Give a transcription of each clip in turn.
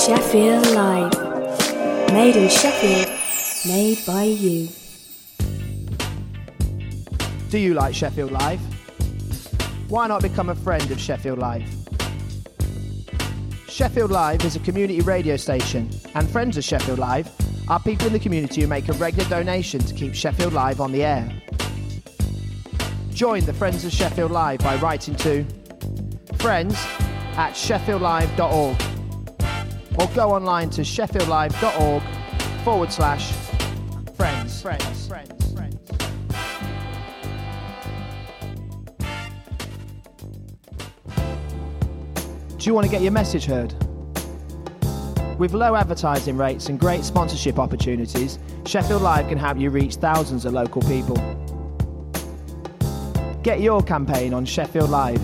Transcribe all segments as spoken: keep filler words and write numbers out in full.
Sheffield Live. Made in Sheffield, made by you. Do you like Sheffield Live? Why not become a friend of Sheffield Live? Sheffield Live is a community radio station, and friends of Sheffield Live are people in the community who make a regular donation to keep Sheffield Live on the air. Join the Friends of Sheffield Live by writing to friends at sheffield live dot org or go online to sheffield live dot org forward slash friends. Friends. Friends. Friends. Do you want to get your message heard? With low advertising rates and great sponsorship opportunities, Sheffield Live can help you reach thousands of local people. Get your campaign on Sheffield Live.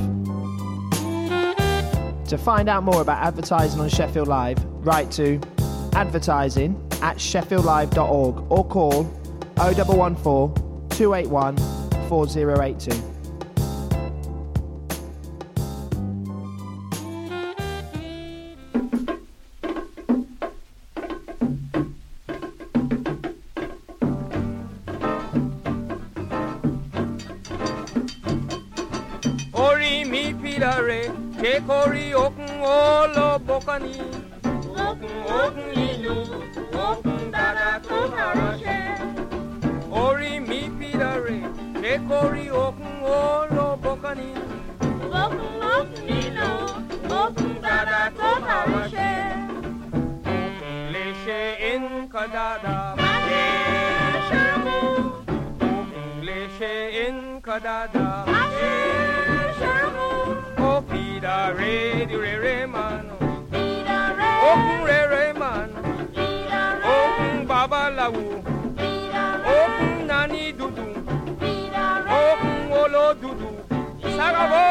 To find out more about advertising on Sheffield Live, write to advertising at sheffield live dot org or call oh one one four, two eight one, four oh eight two. Kekori okun olo bokani okun okun lilu okun dada to harashe ori mi pidare kekori okun olo bokani okun okun lilu okun dada to harashe okun leshe in kadada mane shamu okun leshe in kadada mane shamu Pida re di re re mano, Pida re, okun re re mano, Pida re, okun baba lawu, Pida re, okun nani dudu, Pida re, okun olo dudu, sagabo.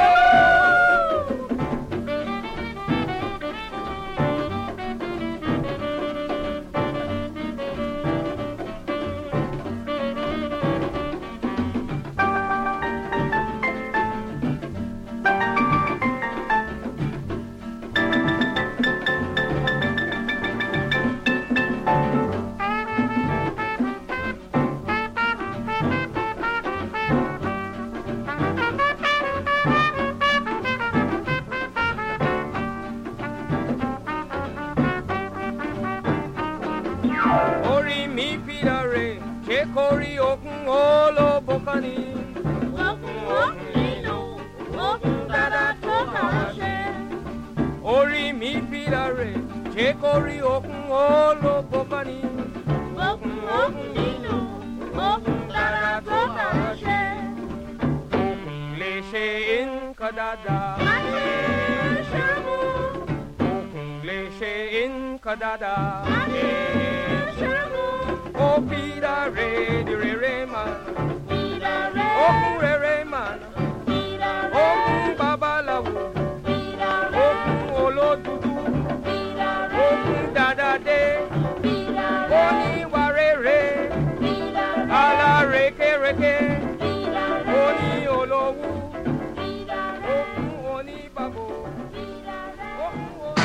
Kekori okun olo bokani okun okun lilu okun dada to harashe ori mi pidare kekori okun olo bokani okun okun lilu okun dada to harashe okun leshe in kadada mane shamu okun leshe in kadada mane shamu Oh, Pida re, di re re man, Pida re, okun re re man, Pida re, okun baba lawu, Pida re, okun olo dudu, Pida re, okun dada de, Pida re, oni ware re, Pida re, ala reke reke, Pida re, oni olowu, Pida re, okun oni babo, Pida re, okun oni.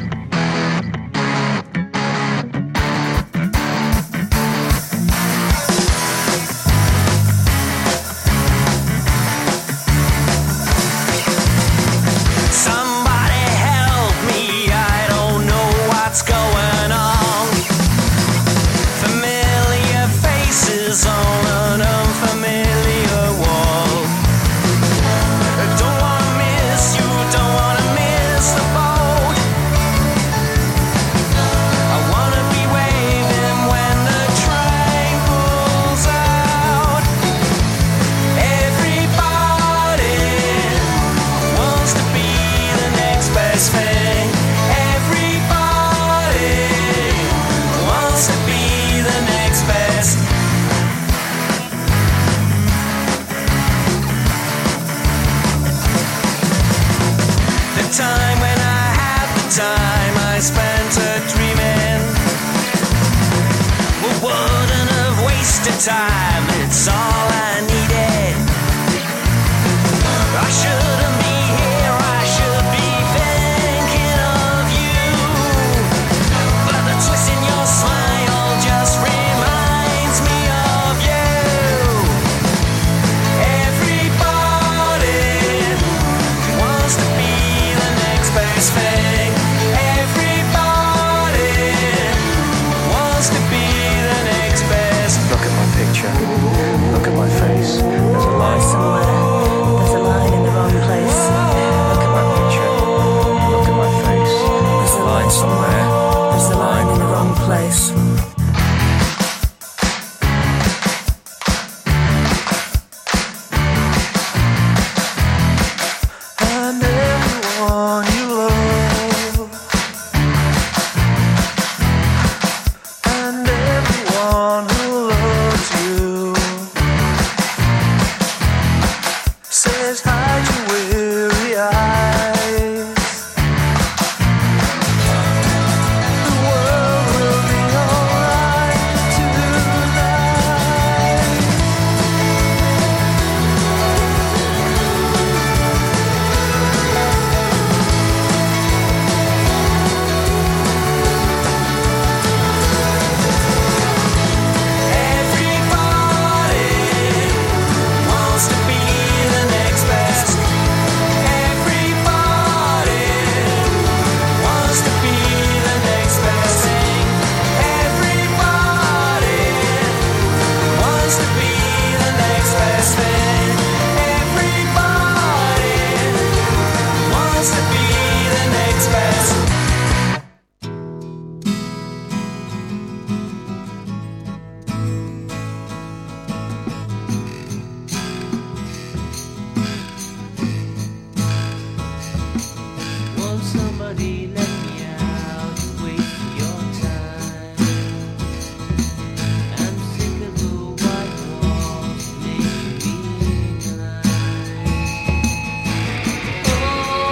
On an unfamiliar wall. Don't wanna miss you, don't wanna miss the boat. I wanna be waving when the train pulls out. Everybody wants to be the next best thing. Everybody wants to be the next best. Time when I had the time I spent a dreaming, well, wouldn't have wasted time. It's all I needed. I shouldn't be here. I should be thinking of you. somewhere. Is the line in the wrong place? And everyone you love, and everyone who loves you, says hide your weary eyes. The world will be alright tonight. Everybody wants to be the next best. Everybody wants to be the next best thing. Everybody wants to be the next best thing. Everybody wants to be the next best. Won't somebody let me out and waste your time? I'm sick of the white walls making me blind. Oh,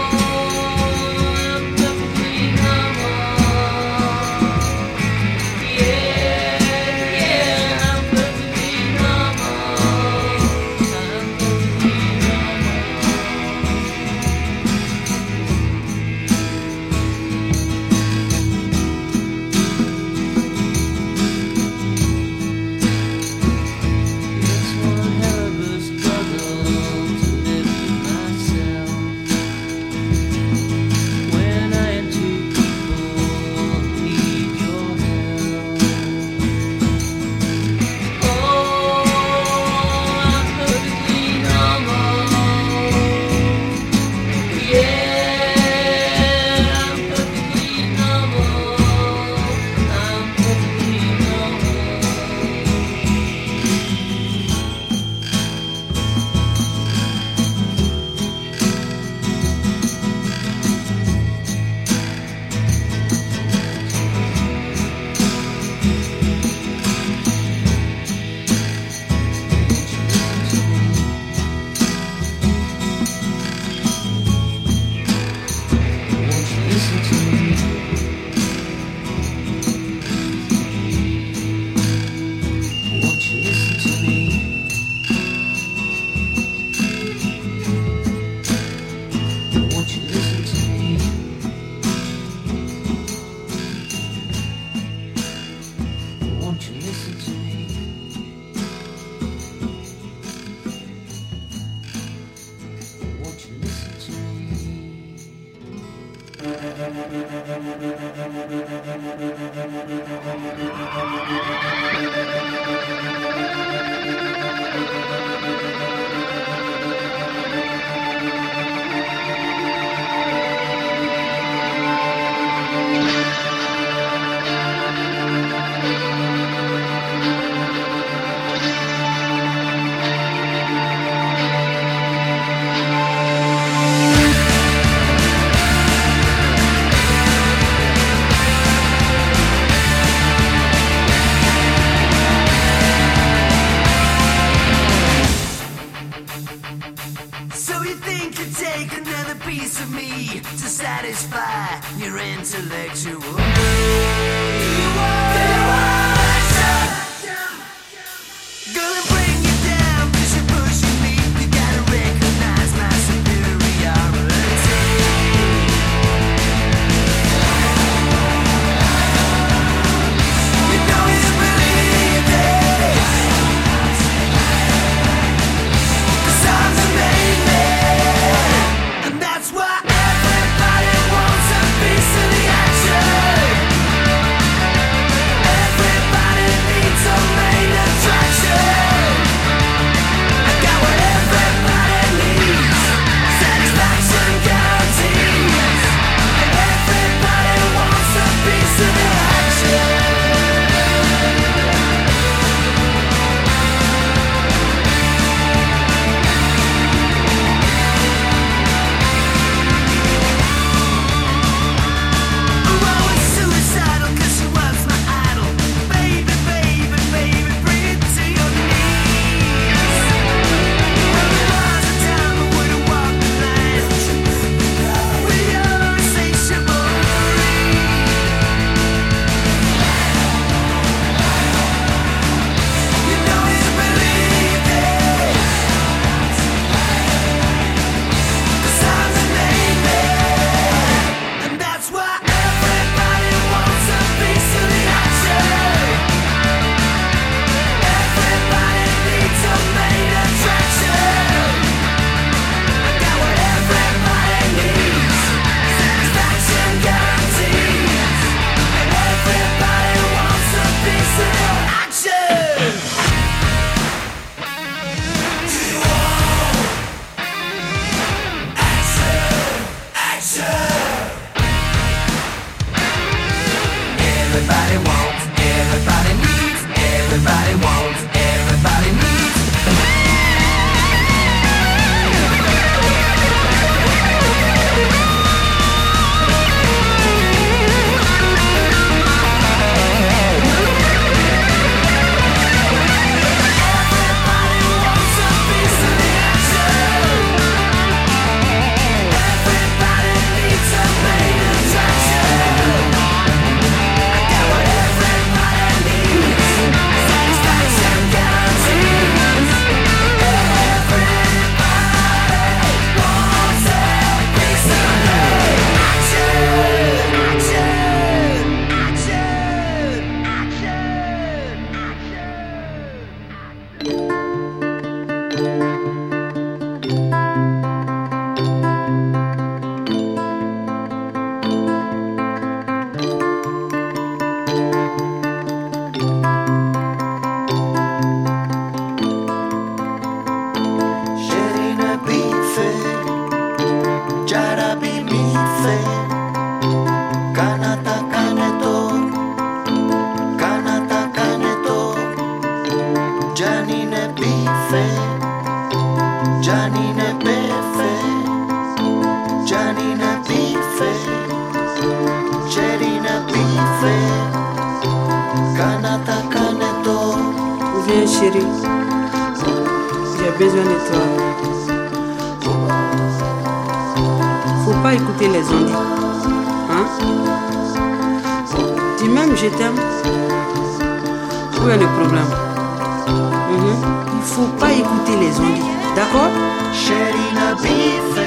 I'm perfectly normal. Yeah, yeah, I'm perfectly normal. I'm perfectly It's one hell of a struggle to live with myself. When I and two people need your help. Oh, I'm perfectly normal. Yeah, I'm perfectly normal. I'm perfectly normal. Won't you listen to me? Won't you listen to me? Won't you listen to me? Won't you listen to me? Won't you listen to me? So you think you take another piece of me to satisfy your intellectual need? Gonna bring you down 'cause you're pushing me. You gotta recognize my superiority. You know you believe it, 'cause I'm the main man. And that's why everybody wants a piece of the action. chérie, j'ai besoin de toi. Faut pas écouter les ondes. Hein? Dis même je t'aime. Où est le problème? Mm-hmm. Il faut pas écouter les ondes. D'accord? Chérie na bife,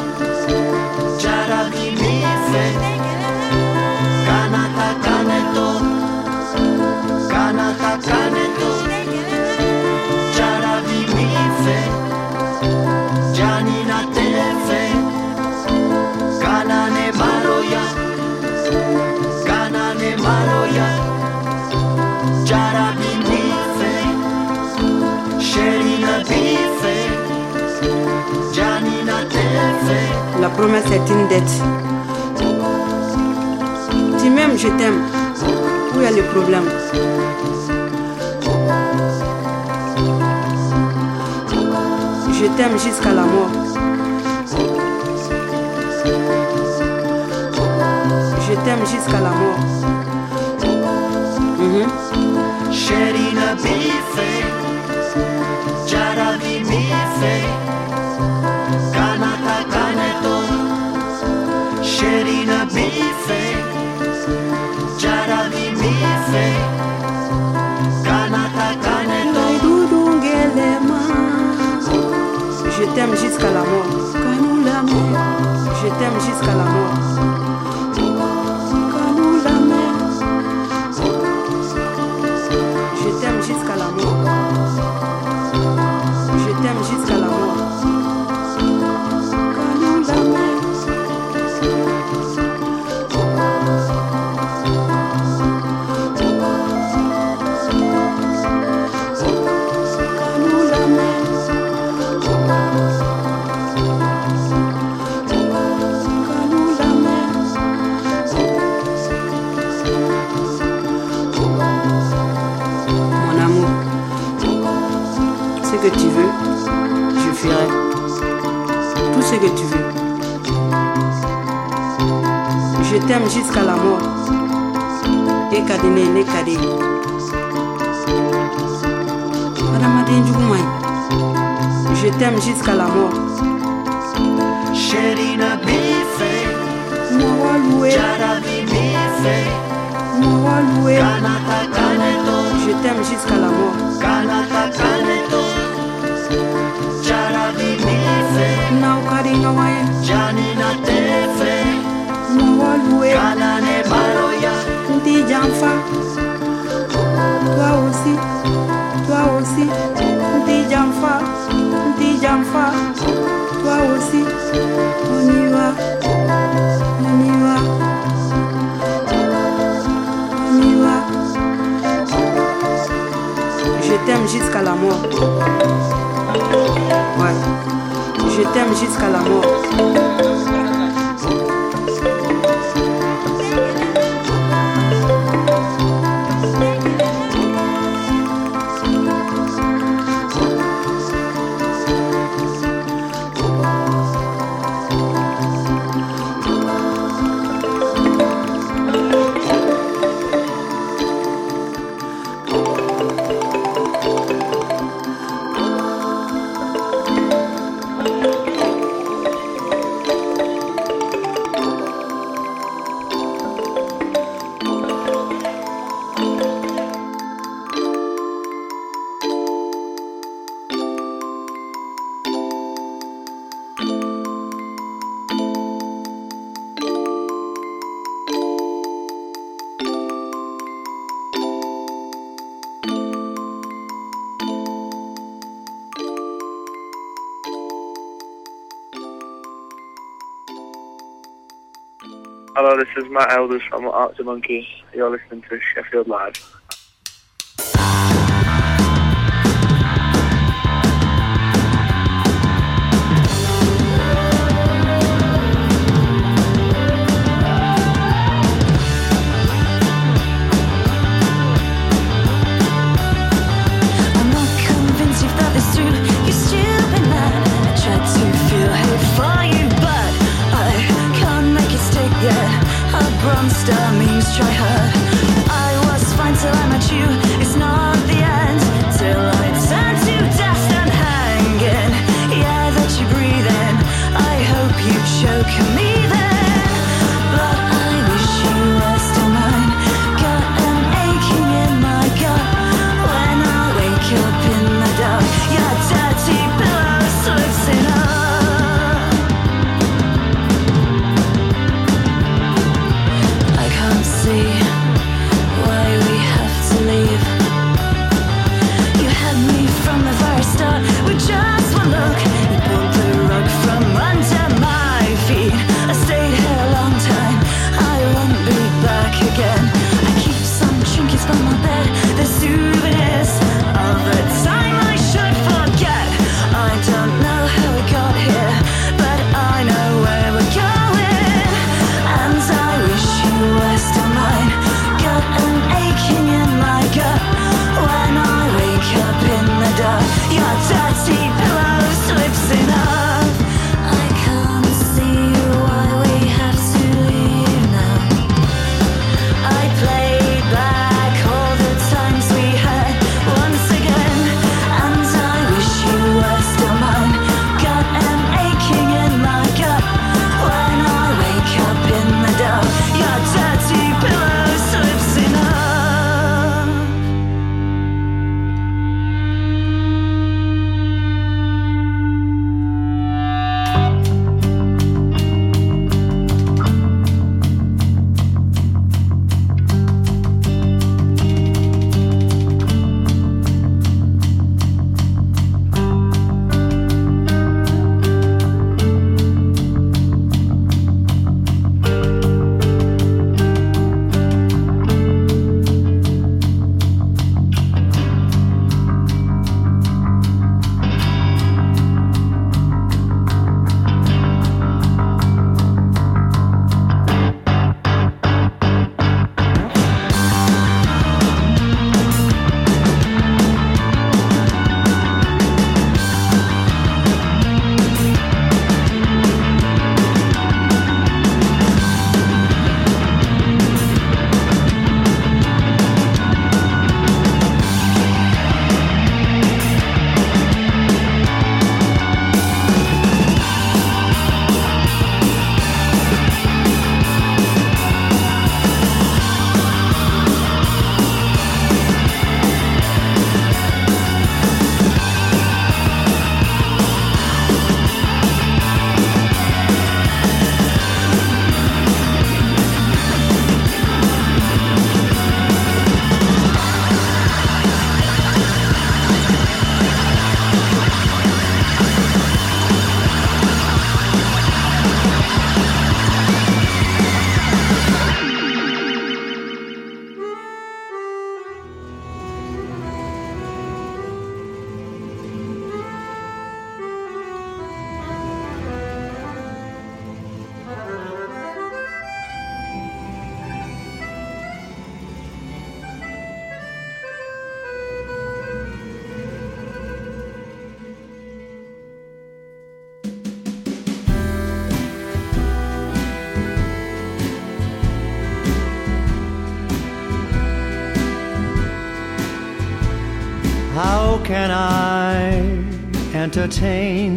jarabi bife, kanata kaneto, kanata kaneto, jarabi bife, janina tefe, kanane maroya, kanane maroya, jarabi bife, chérie na bife. La promesse est une dette. Dis même je t'aime. Où est le problème? Je t'aime jusqu'à la mort. Je t'aime jusqu'à la mort. Mm-hmm. Chérie na bife, jarabi bife, kanata kaneto, chérie na bife, jarabi bife, kanata kaneto. Je t'aime jusqu'à la mort. Je t'aime jusqu'à la mort. Je t'aime jusqu'à la mort. Je t'aime jusqu'à la mort. Que tu veux, je ferai tout ce que tu veux. Je t'aime jusqu'à la mort. Et kadene ne kade. Je t'aime jusqu'à la mort. Chérie na bife, jarabi bife, kanata kaneto. Je t'aime jusqu'à la mort. Kanata kaneto, jarabi bife, janina tefe, kanane maroya. Toi aussi, toi aussi, Ndijamfa, Ndijamfa, toi aussi, on y va, on y va, on y va. Je t'aime jusqu'à la mort. Ouais, je t'aime jusqu'à la mort. Hello, this is Matt Elders from Arctic Monkey. You're listening to Sheffield Live. I'm not convinced you've thought this through, you stupid man. I tried to feel hate for you, but I can't make it stick yet. A bronze star means try hard. I was fine till I met you. It's not the end till I How can I entertain,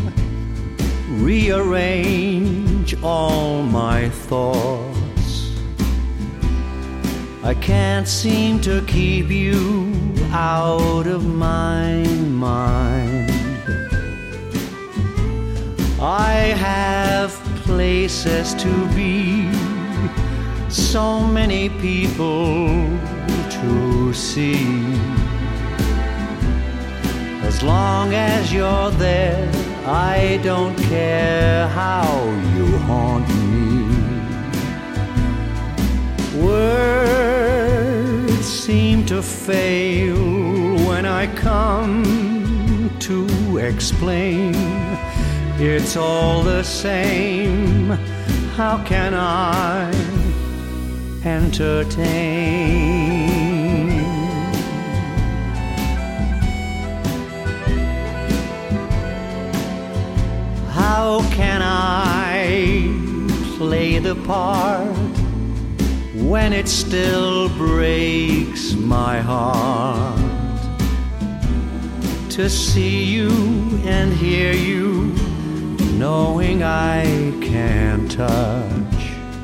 rearrange all my thoughts? I can't seem to keep you out of my mind. I have places to be, so many people to see. As long as you're there, I don't care how you haunt me. Words seem to fail when I come to explain. It's all the same. How can I entertain? How can I play the part when it still breaks my heart to see you and hear you, knowing I can't touch?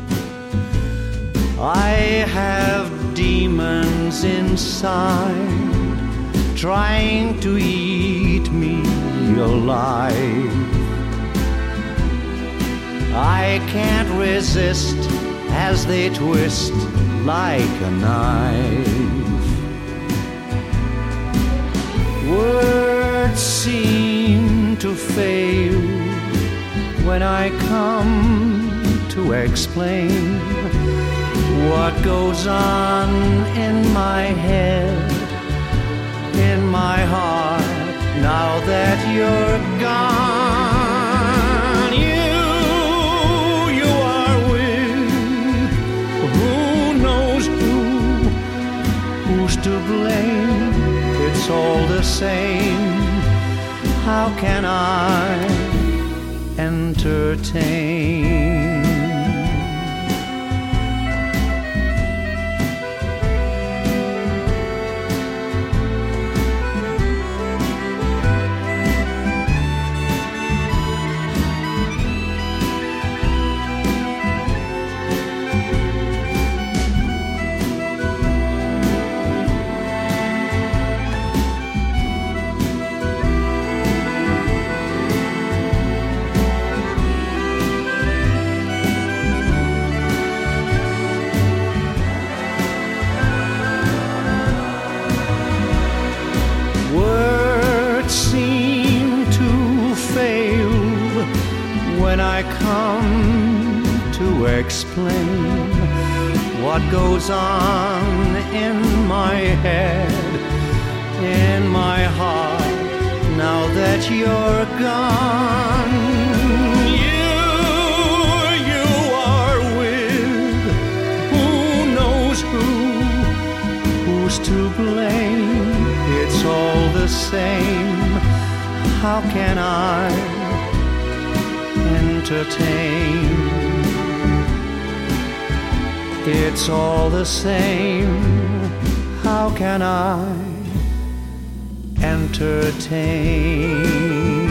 I have demons inside trying to eat me alive. I can't resist as they twist like a knife. Words seem to fail when I come to explain what goes on in my head, in my heart, now that you're gone. You, you are with who knows who, who's to blame? It's all the same. How can I entertain? When I come to explain what goes on in my head, in my heart, now that you're gone. You, you are with who knows who, who's to blame? It's all the same. How can I entertain? It's all the same. How can I entertain?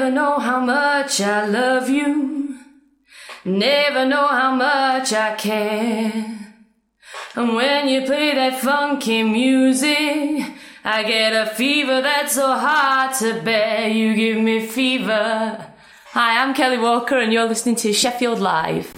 Never know how much I love you. Never know how much I care. And when you play that funky music, I get a fever that's so hard to bear. You give me fever. Hi, I'm Kelly Walker and you're listening to Sheffield Live.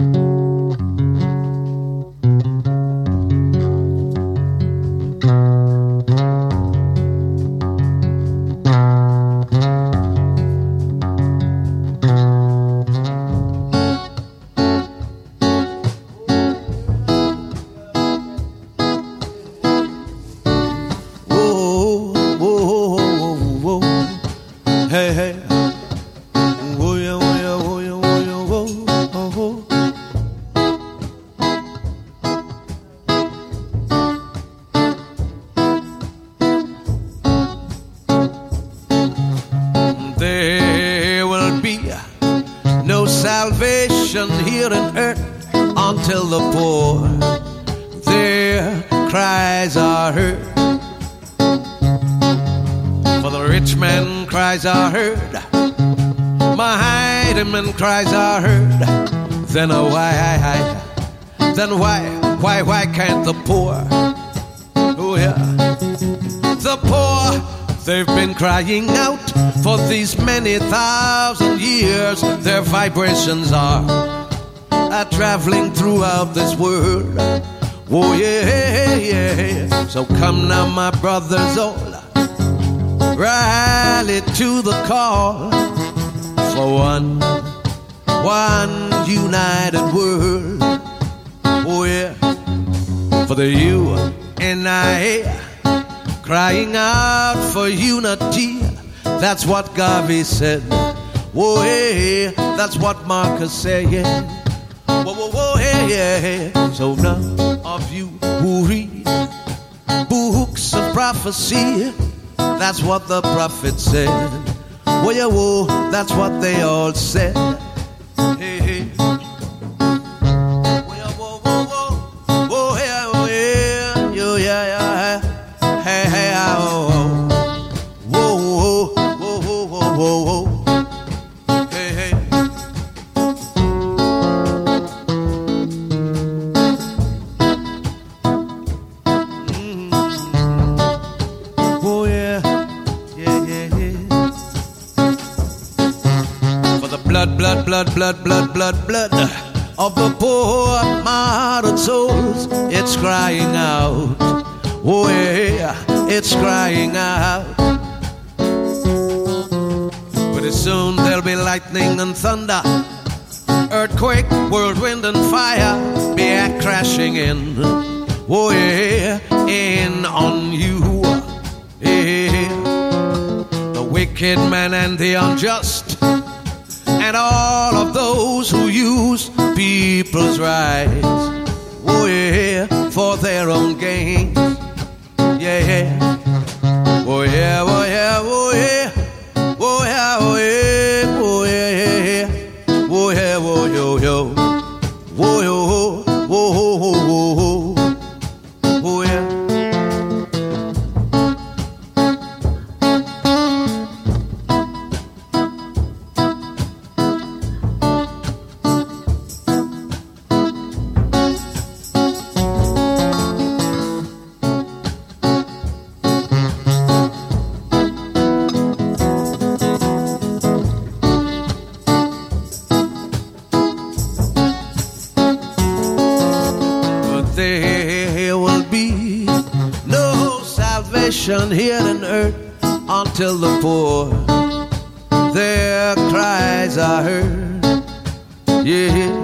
Are heard, my hideman cries are heard. Then oh, why, then why, why, why can't the poor? Oh yeah, the poor, they've been crying out for these many thousand years. Their vibrations are, are traveling throughout this world. Oh yeah, yeah. So come now, my brothers all, rally to the call for one, one united world. Oh yeah, for the you and I crying out for unity. That's what Garvey said. Oh yeah, that's what Marcus said. Yeah. Whoa, whoa, whoa, yeah, yeah. So none of you who read books of prophecy, that's what the prophet said. Whoa, yeah, whoa, that's what they all said. Hey, hey. Whoa, yeah, whoa, whoa, whoa. Whoa, yeah, whoa, yeah, yo, yeah, yeah. Hey, hey, oh, oh. Whoa, whoa, whoa, whoa, whoa, whoa, whoa. Hey, hey. Blood, blood, blood, blood, blood, blood, blood of the poor martyred souls, it's crying out. Oh yeah, it's crying out. Pretty soon there'll be lightning and thunder, earthquake, whirlwind and fire be a crashing in. Oh yeah, in on you. Yeah. The wicked man and the unjust, and all of those who use people's rights, oh yeah, for their own gain. Yeah, yeah. Oh yeah, oh yeah, oh yeah. Oh yeah, oh yeah, oh yeah, oh yeah, oh yo yo. Oh yo, oh oh oh oh oh yeah. Here on earth until the poor, their cries are heard. Yeah.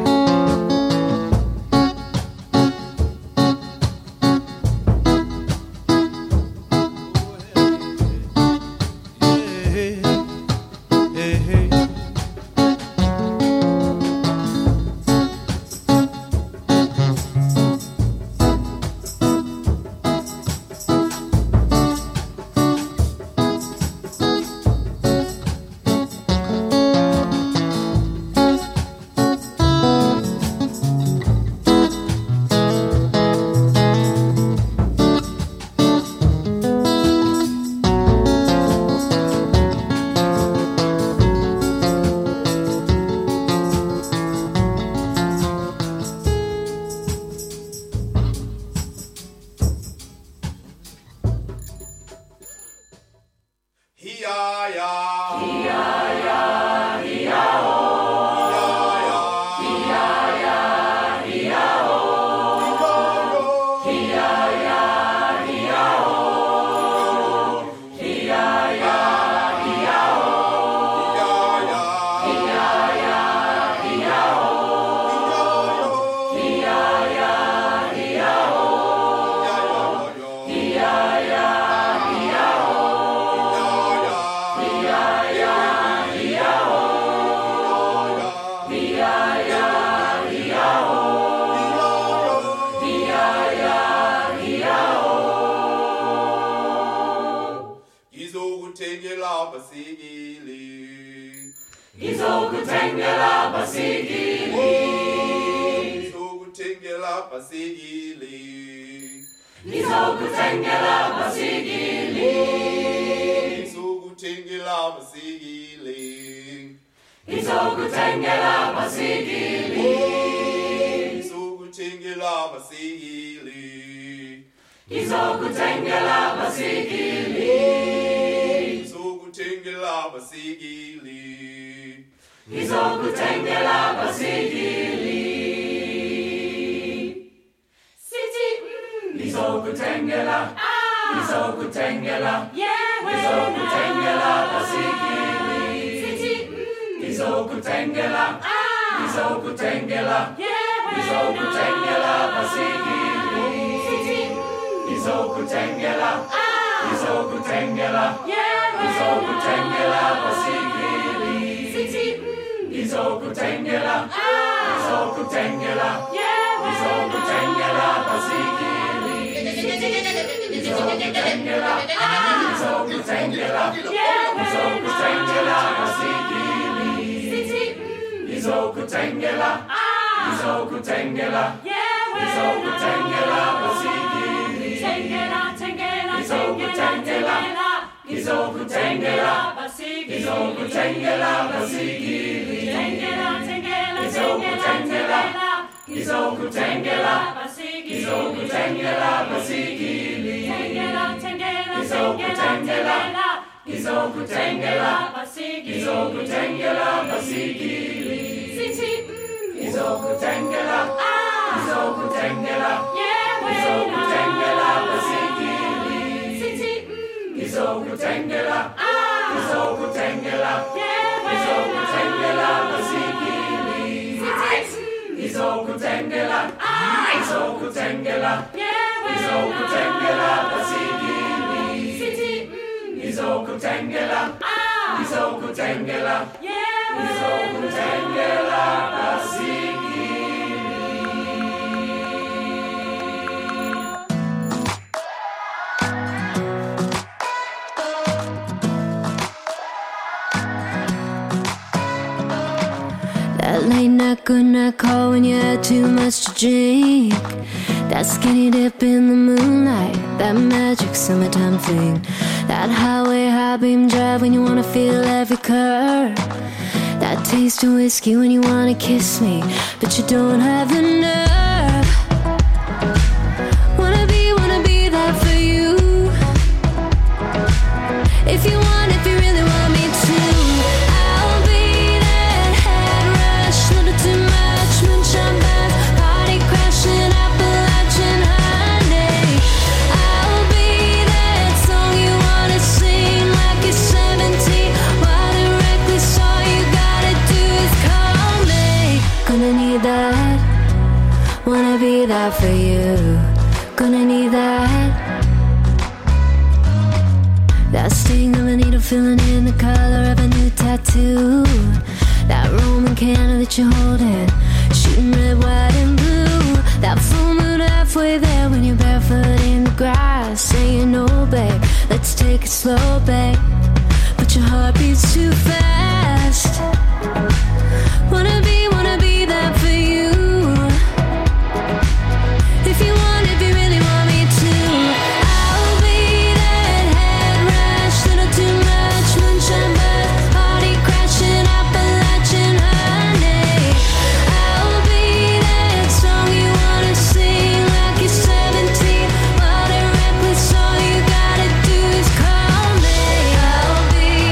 Izokutengela basigili. Izokutengela basigili. Izokutengela basigili. Izokutengela basigili. Izokutengela basigili. Izokutengela basigili. Izokutengela basigili. Izokutengela basigili. Izokutengela basigili. City mm. Izokutengela ah. Izokutengela yeah Izokutengela basigili. City mm. Izokutengela ah. Izokutengela yeah Izokutengela basigili. City mm. Izokutengela ah. Izokutengela yeah Izokutengela basigili. City Izokutengela ah. Izokutengela yeah Izokutengela basigili. Izokutengela ah. Izokutengela yeah Izokutengela basigili. City Izokutengela ah. Izokutengela yeah Izokutengela basigili. Tengela tengela Izokutengela Izokutengela basigili. Izokutengela basigili. Tengela tengela Izokutengela Izokutengela basigili. Izokutengela basigili. Tengela tengela Izokutengela Izokutengela basigili. Izokutengela basigili. City Izokutengela ah. Izokutengela yeah Izokutengela basigili. City Izokutengela ah. Izokutengela yeah Izokutengela basigili. Izokutengela ah. Izokutengela yeah Izokutengela basigili. City Izokutengela ah. Izokutengela yeah Izokutengela basigili. That late night, good night call when you had too much to drink. That skinny dip in the moonlight, that magic summertime thing. That highway high beam drive when you wanna feel every curve. That taste of whiskey when you wanna kiss me, but you don't have the nerve. Wanna be, wanna be there for you. If you want, if you really want me to, I'll be that head rush, little too much moonshine bath, party crashing, Appalachian honey. I'll be that song you wanna sing like you're seventeen, while the reckless all you gotta do is call me. Gonna need that, wanna be there for you. Gonna need that. That sting of a needle feeling in the color of a new tattoo. That Roman candle that you're holding, shooting red, white, and blue. That full moon halfway there when you're barefoot in the grass, saying, no, babe, let's take it slow, babe. But your heart beats too fast. Wanna be, wanna be there for you. If you want, if you really want me to, I'll be that head rush, little too much moonshine bath, party crashing, Appalachian honey. I'll be that song you wanna sing like you're seventeen, while the reckless all you gotta do is call me. I'll be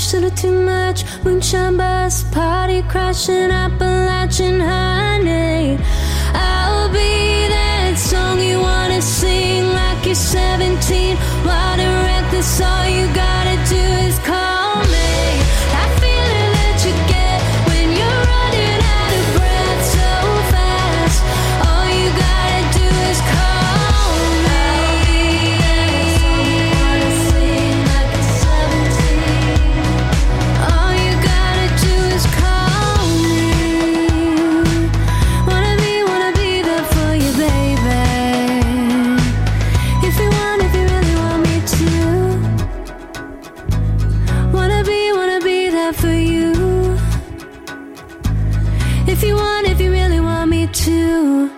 much, little too much. Moonshine bus, party crashing, Appalachian honey. I'll be that song you wanna sing like you're seventeen. Wild and reckless, all you gotta do is call me. That feeling that you get when you're running out of breath so fast. All you gotta do is call me. I'll be that song you wanna sing like you're seventeen. All you gotta do is call me. Wanna be, wanna be there for you, baby. If you want, if you really want me to. Wanna be, wanna be there for you. If you want, if you really want me to.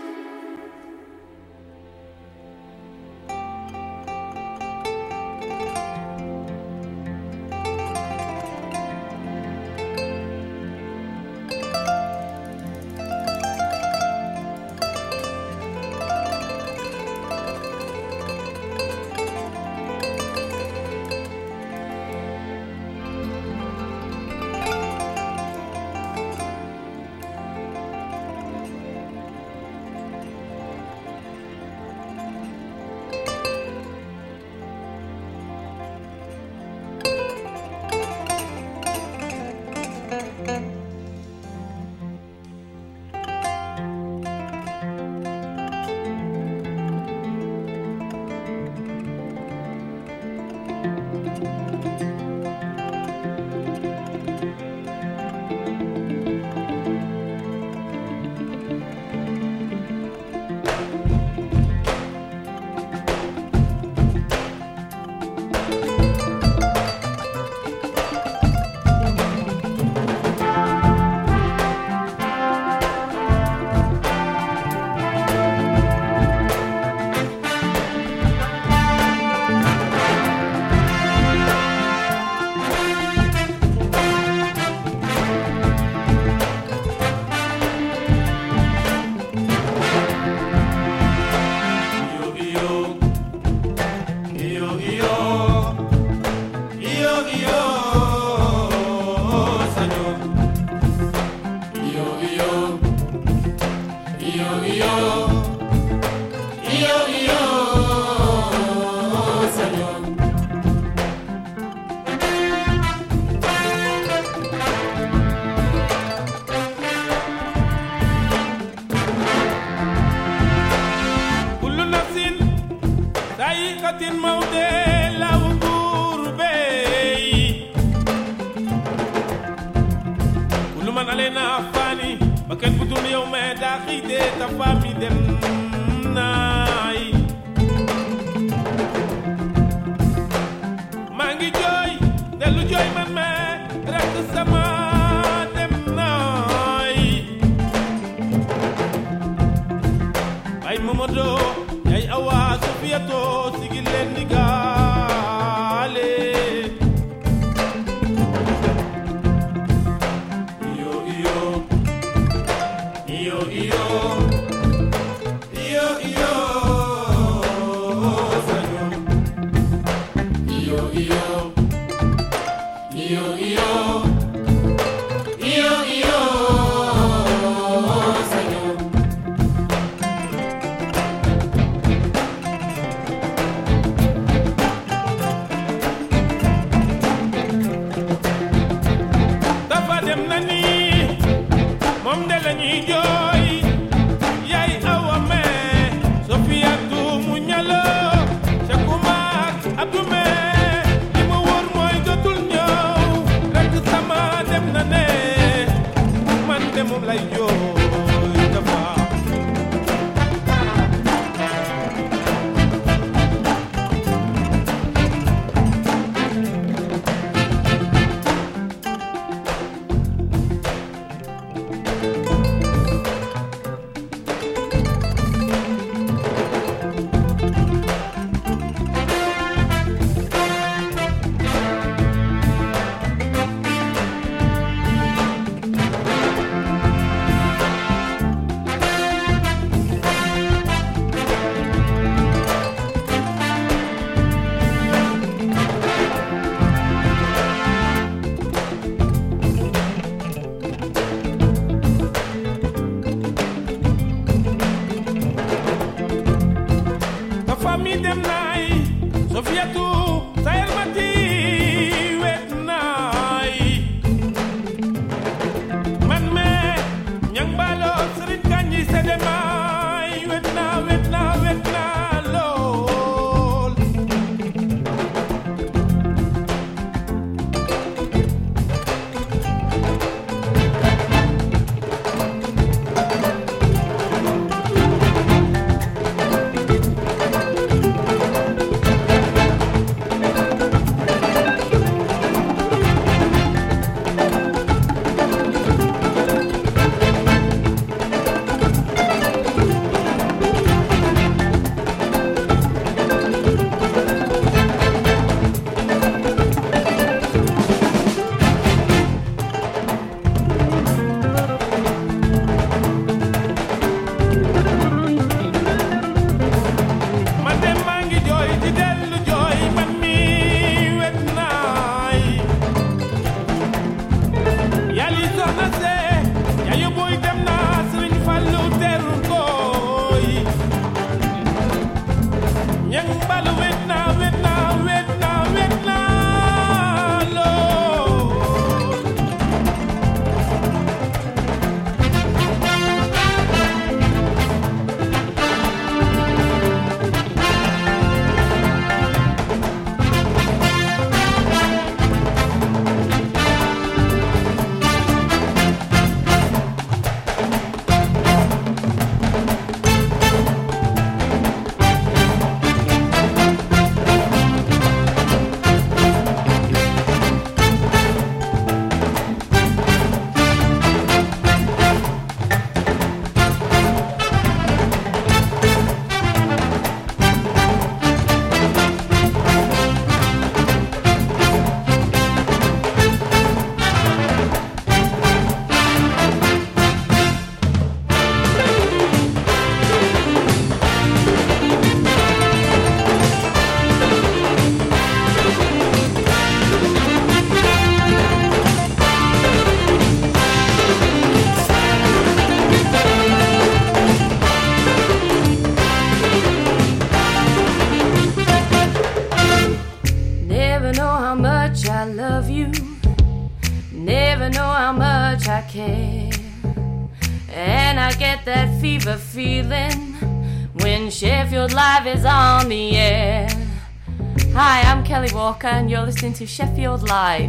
know how much I care. And I get that fever feeling when Sheffield Live is on the air. Hi, I'm Kelly Walker and you're listening to Sheffield Live.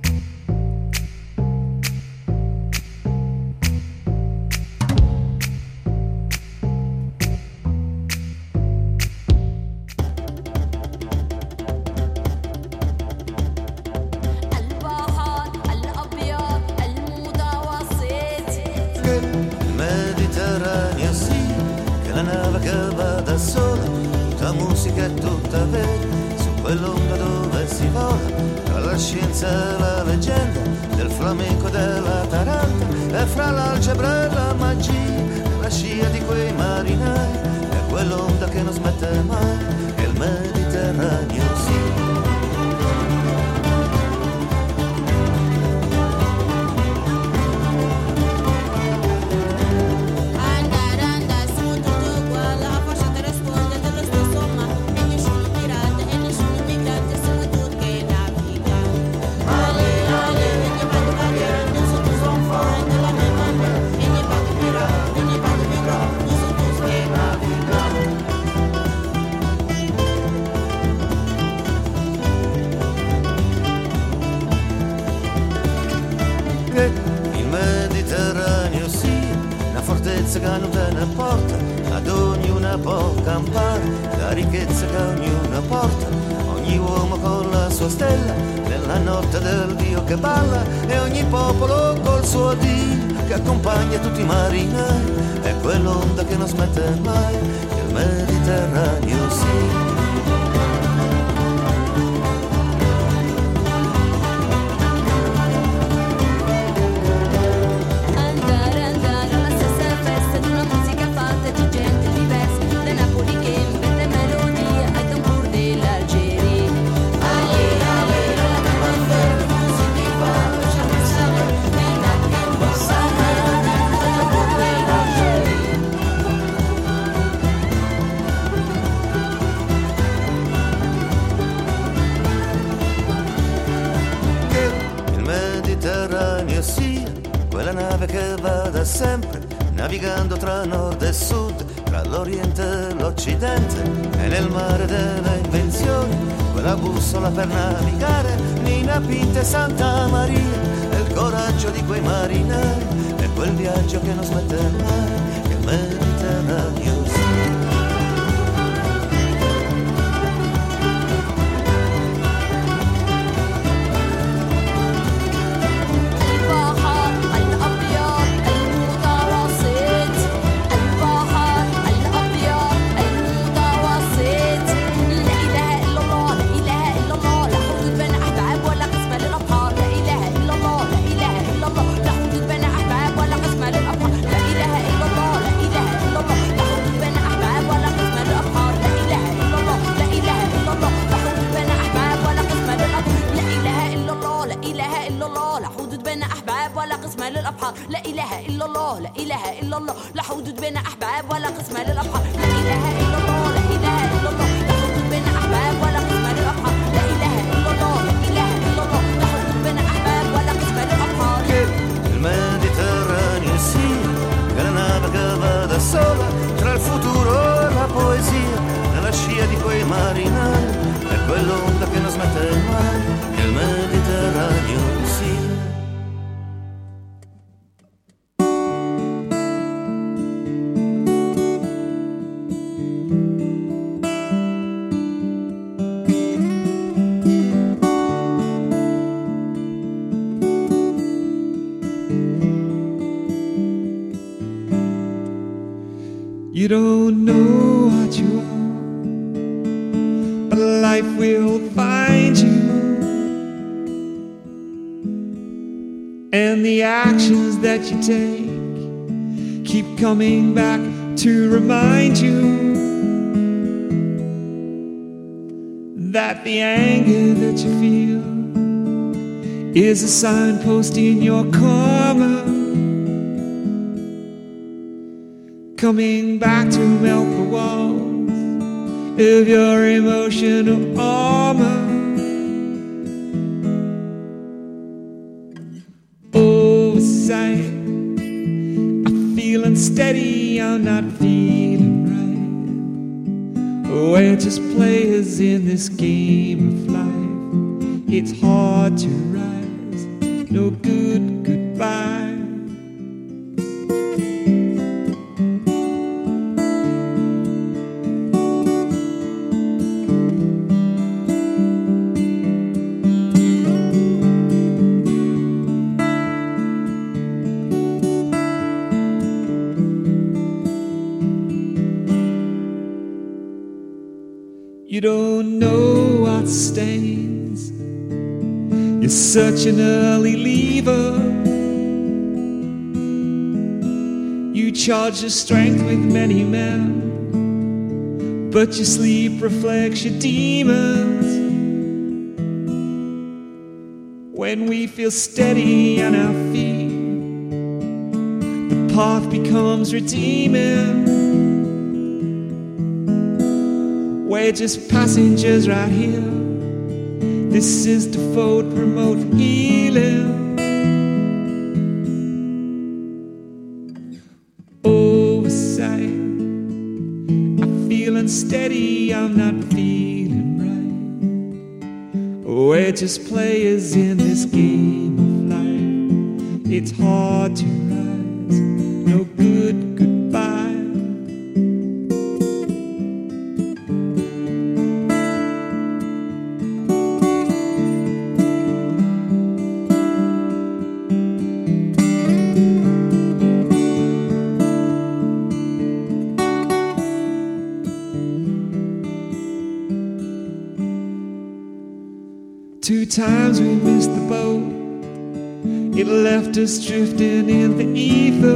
Mediterraneo sì, che la nave che va da sola, tutta musica e tutta vera, su quell'onda dove si vola, tra la scienza e la leggenda, del flamenco e della taranta, e fra l'algebra e la magia, la scia di quei marinai, è quell'onda che non smette mai, è il Mediterraneo sì. Il Mediterraneo sia una fortezza che non te ne porta, ad ognuna può campare, la ricchezza che ognuna porta, ogni uomo con la sua stella, nella notte del Dio che balla, e ogni popolo col suo Dio che accompagna tutti i marinai, è quell'onda che non smette mai, il Mediterraneo sia. Quella nave che va da sempre, navigando tra nord e sud, tra l'oriente e l'occidente, e nel mare delle invenzioni, quella bussola per navigare, Nina Pinta e Santa Maria, e il coraggio di quei marinai, e quel viaggio che non smette mai, che il Mediterraneo sia. لا إله إلا الله لا إله إلا الله لا حدود بين أحباب ولا قسم للأبحار لا إله إلا الله لا إله إلا الله لا حدود بين أحباب ولا قسم للأبحار لا إله إلا الله لا إله إلا الله لا حدود بين أحباب ولا قسم للأبحار. Il Mediterraneo sia, che la nave che va da sola, tra il futuro e la poesia, nella scia di quei marinai, è quell'onda che non smette mai, che il Mediterraneo sia. You don't know what you want, but life will find you. And the actions that you take keep coming back to remind you that the anger that you feel is a signpost in your karma, coming back to melt the walls of your emotional armor. Oh, oversight. I feel unsteady, I'm not feeling right. We're just players in this game of life. It's hard to rise, no good goodbye. You don't know what stains. You're such an early leaver. You charge your strength with many men, but your sleep reflects your demons. When we feel steady on our feet, the path becomes redeeming. We're just passengers right here. This is default remote healing. Oversight. I feel unsteady, I'm not feeling right. We're just players in this game of life. It's hard to rise, no good goodbye. Two times we missed the boat. It left us drifting in the ether.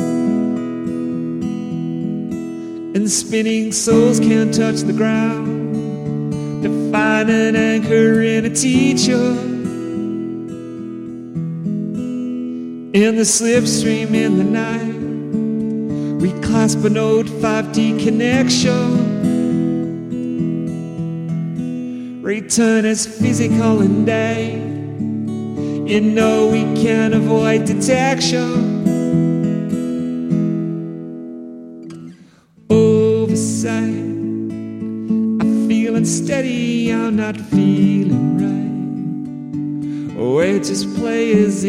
And spinning souls can't touch the ground to find an anchor in a teacher. In the slipstream in the night, we clasp an old five D connection. Return as physical and day. You know we can't avoid detection. Oversight. I feel unsteady, I'm not feeling right. We're just players